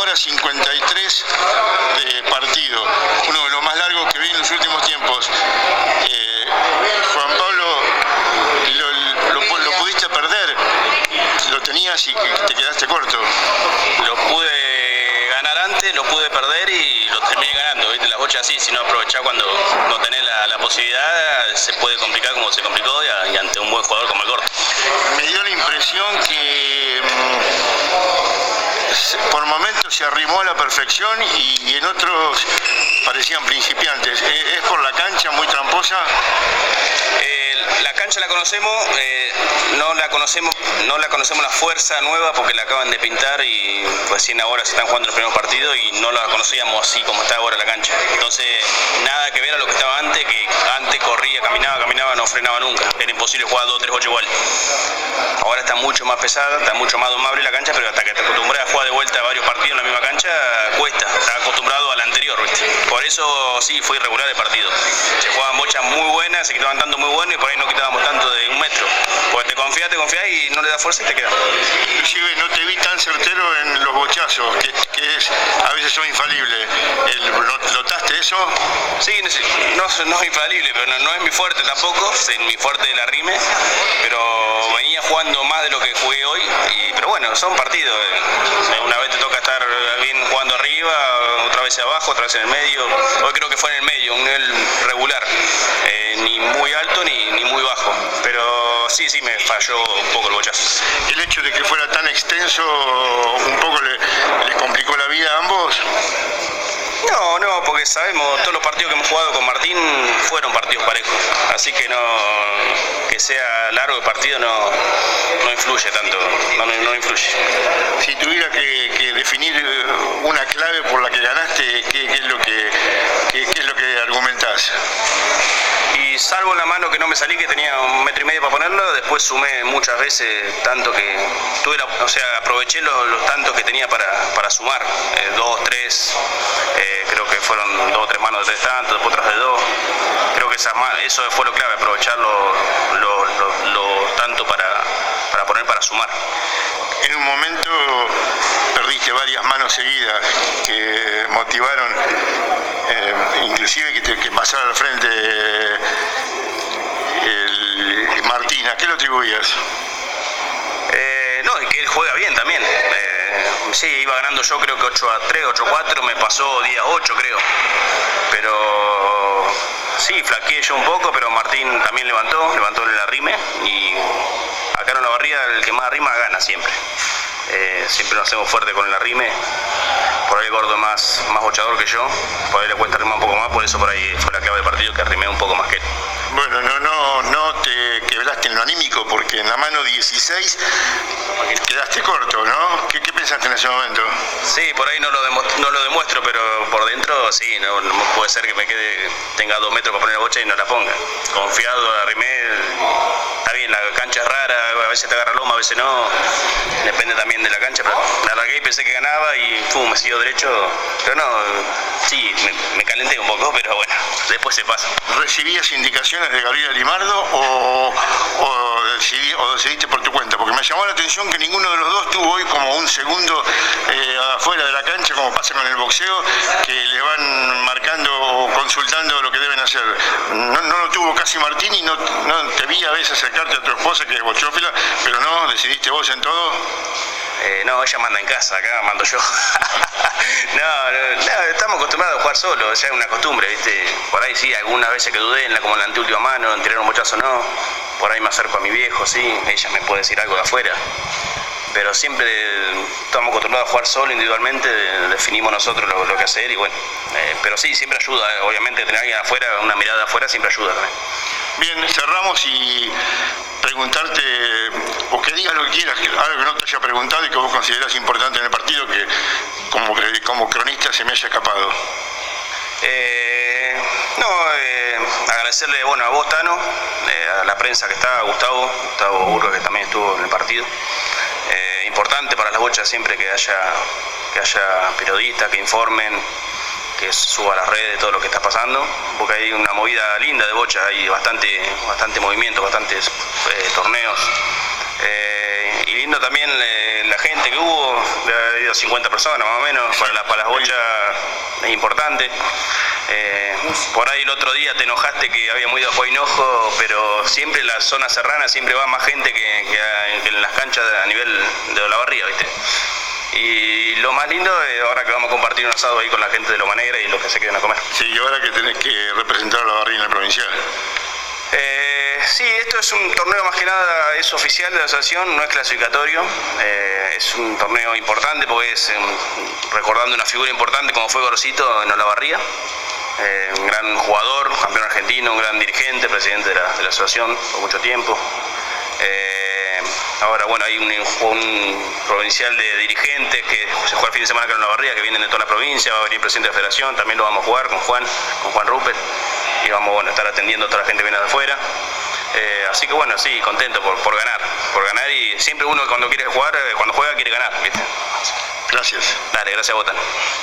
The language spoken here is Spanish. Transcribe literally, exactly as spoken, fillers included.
hora cincuenta y tres de partido, uno de los más largos que vi en los últimos tiempos. Eh, Juan Pablo, lo, lo, lo pudiste perder, lo tenías y te quedaste corto. Lo pude ganar antes, lo pude perder y lo terminé ganando, ¿viste? Las bochas así, si no aprovechás cuando no tenés la, la posibilidad, se puede complicar como se complicó y, y ante un buen jugador como el Gordo. Me dio la impresión que mmm, por momentos se arrimó a la perfección y, y en otros parecían principiantes. ¿Es por la cancha muy tramposa? Eh, la cancha la conocemos, eh, no la conocemos, no la conocemos la fuerza nueva porque la acaban de pintar y recién ahora se están jugando los primeros partidos y no la conocíamos así como está ahora la cancha. Entonces, nada que ver a lo que estaba antes, que antes corría, caminaba, caminaba, no frenaba nunca. Era imposible jugar dos, tres, ocho igual. Ahora está mucho más pesada, está mucho más domable la cancha, pero hasta que te acostumbras a jugar de vuelta a varios partidos en la misma cancha, cuesta. Estás acostumbrado a la anterior, ¿viste? Por eso sí, fue irregular el partido. Se jugaban bochas muy buenas, se quitaban tanto muy buenos y por ahí no quitábamos tanto de un metro. Porque te confías, te confías y no le das fuerza y te queda. Inclusive no te vi tan certero en los bochazos, que, que es, a veces son infalibles. El, ¿Notaste eso? Sí, no, no es infalible, pero no, no es mi fuerte tampoco, es mi fuerte de la rime, pero venía jugando más de lo que jugué hoy, y, pero bueno, son partidos. Una vez te toca estar bien jugando arriba, otra vez abajo, otra vez en el medio. Hoy creo que fue en el medio, un nivel regular, eh, ni muy alto ni, ni muy bajo, pero sí, sí me falló un poco el bochazo. ¿El hecho de que fuera tan extenso un poco le, les complicó la vida a ambos? No, no, porque sabemos, todos los partidos que hemos jugado con Martín fueron partidos parejos, así que no, que sea largo el partido no, no influye tanto, no, no influye. Si tuviera que, que definir una clave por la que ganaste, ¿qué, qué es lo que, qué, qué es lo que argumentás? Y salvo la mano que no me salí, que tenía un metro y medio para ponerlo, después sumé muchas veces tanto que tuve la, o sea, aproveché los, los tantos que tenía para, para sumar, eh, dos, tres, eh, creo que fueron dos o tres manos de tres tantos, después otras de dos. Creo que esas, eso fue lo clave, aprovechar lo, lo, lo, lo tanto para, para poner para sumar. En un momento perdiste varias manos seguidas que motivaron, eh, inclusive que, te, que pasara al frente el Martín. ¿A qué lo atribuías? Eh, no, y que él juega bien también. Eh, sí, iba ganando yo creo que ocho a tres, ocho a cuatro, me pasó diez a ocho creo. Pero sí, flaqueé yo un poco, pero Martín también levantó, levantó en la rime y acá en la barría el que más arrima gana siempre. Eh, siempre nos hacemos fuerte con el arrime. Por ahí el Gordo más, más bochador que yo, por ahí le cuesta arrimar un poco más, por eso por ahí fue la clave del partido, que arrimé un poco más que él. Bueno, no, no, no te quebraste en lo anímico, porque en la mano dieciséis quedaste corto, ¿no? ¿Qué, qué pensaste en ese momento? Sí, por ahí no lo, no lo demuestro, pero por dentro sí, no, no puede ser que me quede, tenga dos metros para poner la bocha y no la ponga. Confiado, arrimé, está bien, la cancha es rara, a veces te agarra loma, a veces no, depende también de la cancha, pero la largué y pensé que ganaba y pum, me siguió derecho, pero no, sí, me, me calenté un poco, pero bueno, después se pasa. ¿Recibías indicaciones de Gabriel Limardo o, o, decidí, o decidiste por tu cuenta? Porque me llamó la atención que ninguno de los dos tuvo hoy como un segundo eh, afuera de la cancha, como pasa con el boxeo, que le van marcando o consultando lo que deben hacer. No, no lo tuvo casi Martín y no, no te vi a veces acercarte a tu esposa, que es bochófila, pero no, decidiste vos en todo. Eh, no, ella manda en casa, acá mando yo. no, no, no, estamos acostumbrados a jugar solo, ya es una costumbre, ¿viste? Por ahí sí, algunas veces que dudé, en la, como en la anteúltima mano, en tirar un bochazo no. Por ahí me acerco a mi viejo, sí, ella me puede decir algo de afuera. Pero siempre estamos acostumbrados a jugar solo, individualmente, definimos nosotros lo, lo que hacer y bueno. Eh, pero sí, siempre ayuda, eh, obviamente tener a alguien afuera, una mirada de afuera siempre ayuda también. Bien, cerramos y preguntarte, o que digas lo que quieras, algo que no te haya preguntado y que vos considerás importante en el partido, que como, como cronista se me haya escapado. Eh, no, eh, agradecerle bueno, a vos, Tano, eh, a la prensa que está, a Gustavo, Gustavo Burgo, que también estuvo en el partido. Eh, importante para las bochas siempre que haya, que haya periodistas que informen, que suba a las redes todo lo que está pasando, porque hay una movida linda de bocha, hay bastante, bastante movimiento, bastantes eh, torneos. Eh, y lindo también eh, la gente que hubo, de haber habido cincuenta personas más o menos, para, la, para las bochas es importante. Eh, por ahí el otro día te enojaste que había muy bajo Hinojo, pero siempre en la zona serrana siempre va más gente que, que, que en las canchas a nivel de Olavarría, ¿viste? Y lo más lindo es ahora que vamos a compartir un asado ahí con la gente de Loma Negra y los que se queden a comer. Sí, y ahora que tenés que representar a Olavarría en el provincial. Eh, sí, esto es un torneo más que nada, es oficial de la asociación, no es clasificatorio, eh, es un torneo importante porque es um, recordando una figura importante como fue Gorosito en Olavarría, eh, un gran jugador, campeón argentino, un gran dirigente, presidente de la, de la asociación por mucho tiempo. Eh, ahora bueno, hay un, un provincial de dirigentes que se juega el fin de semana acá en Olavarría, que vienen de toda la provincia, va a venir el presidente de la federación, también lo vamos a jugar con Juan, con Juan Rupert, y vamos bueno, a estar atendiendo a toda la gente que viene de afuera. Eh, así que bueno, sí, contento por, por ganar, por ganar y siempre uno cuando quiere jugar, cuando juega quiere ganar, ¿viste? Gracias. Dale, gracias a vos, Tan.